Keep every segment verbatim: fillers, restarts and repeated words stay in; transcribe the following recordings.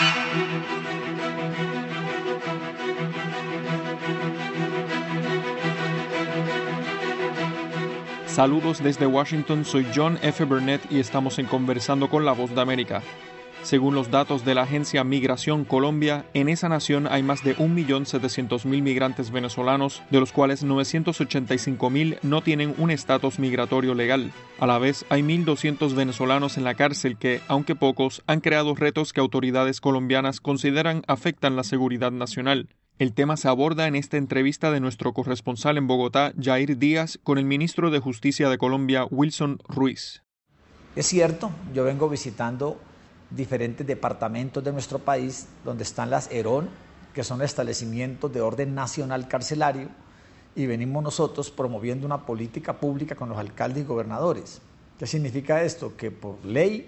Saludos desde Washington, soy John F. Burnett y estamos en Conversando con la Voz de América. Según los datos de la agencia Migración Colombia, en esa nación hay más de un millón setecientos mil migrantes venezolanos, de los cuales novecientos ochenta y cinco mil no tienen un estatus migratorio legal. A la vez, hay mil doscientos venezolanos en la cárcel que, aunque pocos, han creado retos que autoridades colombianas consideran afectan la seguridad nacional. El tema se aborda en esta entrevista de nuestro corresponsal en Bogotá, Jair Díaz, con el ministro de Justicia de Colombia, Wilson Ruiz. Es cierto, yo vengo visitando diferentes departamentos de nuestro país donde están las ERON, que son establecimientos de orden nacional carcelario, y venimos nosotros promoviendo una política pública con los alcaldes y gobernadores. ¿Qué significa esto? Que por ley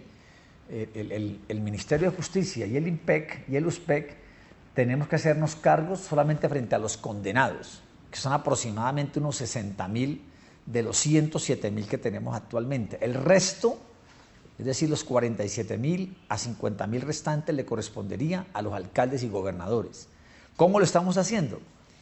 el, el, el Ministerio de Justicia y el IMPEC y el USPEC tenemos que hacernos cargos solamente frente a los condenados, que son aproximadamente unos sesenta mil de los ciento siete mil que tenemos actualmente. El resto, es decir, los cuarenta y siete mil a cincuenta mil restantes, le correspondería a los alcaldes y gobernadores. ¿Cómo lo estamos haciendo?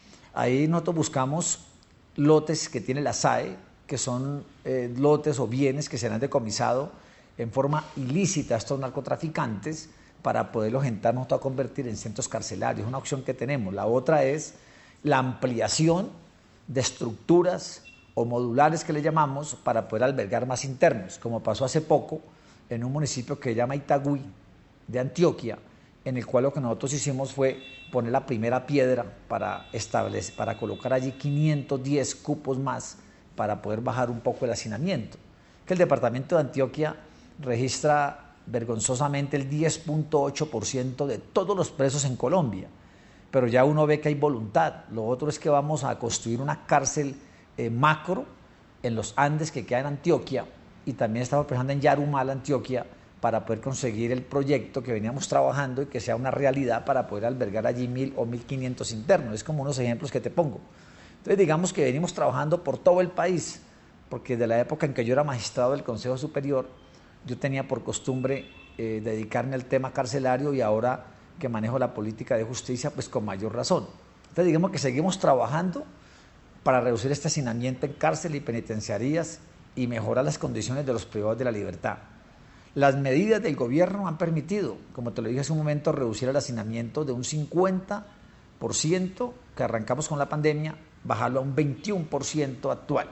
Ahí nosotros buscamos lotes que tiene la S A E, que son eh, lotes o bienes que se han decomisado en forma ilícita a estos narcotraficantes, para poderlos entrar nosotros a convertir en centros carcelarios, una opción que tenemos. La otra es la ampliación de estructuras o modulares que le llamamos para poder albergar más internos, como pasó hace poco en un municipio que se llama Itagüí, de Antioquia, en el cual lo que nosotros hicimos fue poner la primera piedra para, establecer, para colocar allí quinientos diez cupos más para poder bajar un poco el hacinamiento. Que el departamento de Antioquia registra vergonzosamente el diez punto ocho por ciento de todos los presos en Colombia, pero ya uno ve que hay voluntad. Lo otro es que vamos a construir una cárcel eh, macro en los Andes que queda en Antioquia, y también estamos pensando en Yarumal, Antioquia, para poder conseguir el proyecto que veníamos trabajando y que sea una realidad para poder albergar allí mil o mil quinientos internos. Es como unos ejemplos que te pongo. Entonces digamos que venimos trabajando por todo el país, porque de la época en que yo era magistrado del Consejo Superior, yo tenía por costumbre eh, dedicarme al tema carcelario, y ahora que manejo la política de justicia, pues con mayor razón. Entonces digamos que seguimos trabajando para reducir este hacinamiento en cárcel y penitenciarías y mejorar las condiciones de los privados de la libertad. Las medidas del gobierno han permitido, como te lo dije hace un momento, reducir el hacinamiento de un cincuenta por ciento que arrancamos con la pandemia, bajarlo a un veintiuno por ciento actual.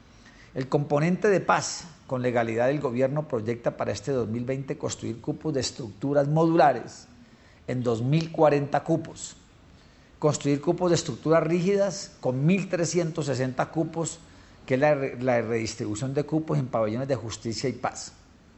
El componente de paz con legalidad del gobierno proyecta para este dos mil veinte construir cupos de estructuras modulares en dos mil cuarenta cupos, construir cupos de estructuras rígidas con mil trescientos sesenta cupos, que es la, la redistribución de cupos en pabellones de justicia y paz.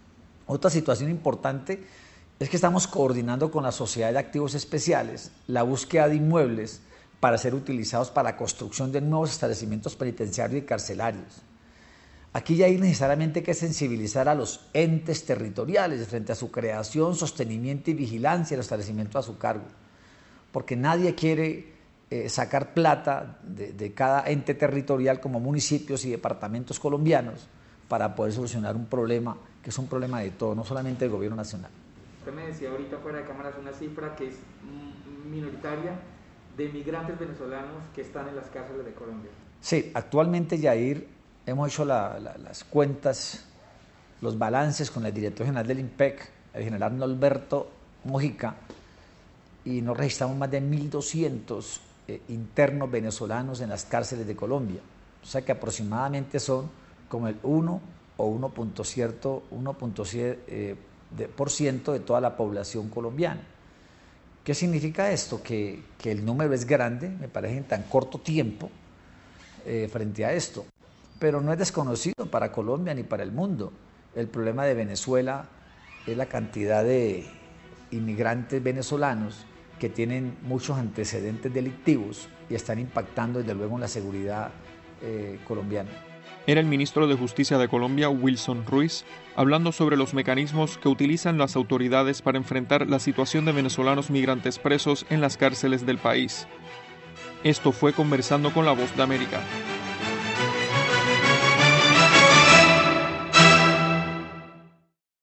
Otra situación importante es que estamos coordinando con la Sociedad de Activos Especiales la búsqueda de inmuebles para ser utilizados para la construcción de nuevos establecimientos penitenciarios y carcelarios. Aquí ya hay necesariamente que sensibilizar a los entes territoriales frente a su creación, sostenimiento y vigilancia del establecimiento a su cargo, porque nadie quiere eh, sacar plata de, de cada ente territorial como municipios y departamentos colombianos para poder solucionar un problema que es un problema de todo, no solamente del gobierno nacional. Usted me decía ahorita fuera de cámaras una cifra que es minoritaria de migrantes venezolanos que están en las cárceles de Colombia. Sí, actualmente, Jair, hemos hecho la, la, las cuentas, los balances con el director general del IMPEC, el general Norberto Mojica, y nos registramos más de mil doscientos eh, internos venezolanos en las cárceles de Colombia. O sea que aproximadamente son como el uno o uno punto siete por ciento de toda la población colombiana. ¿Qué significa esto? Que, que el número es grande, me parece, en tan corto tiempo eh, frente a esto. Pero no es desconocido para Colombia ni para el mundo. El problema de Venezuela es la cantidad de inmigrantes venezolanos que tienen muchos antecedentes delictivos y están impactando desde luego en la seguridad eh, colombiana. Era el ministro de Justicia de Colombia, Wilson Ruiz, hablando sobre los mecanismos que utilizan las autoridades para enfrentar la situación de venezolanos migrantes presos en las cárceles del país. Esto fue Conversando con la Voz de América.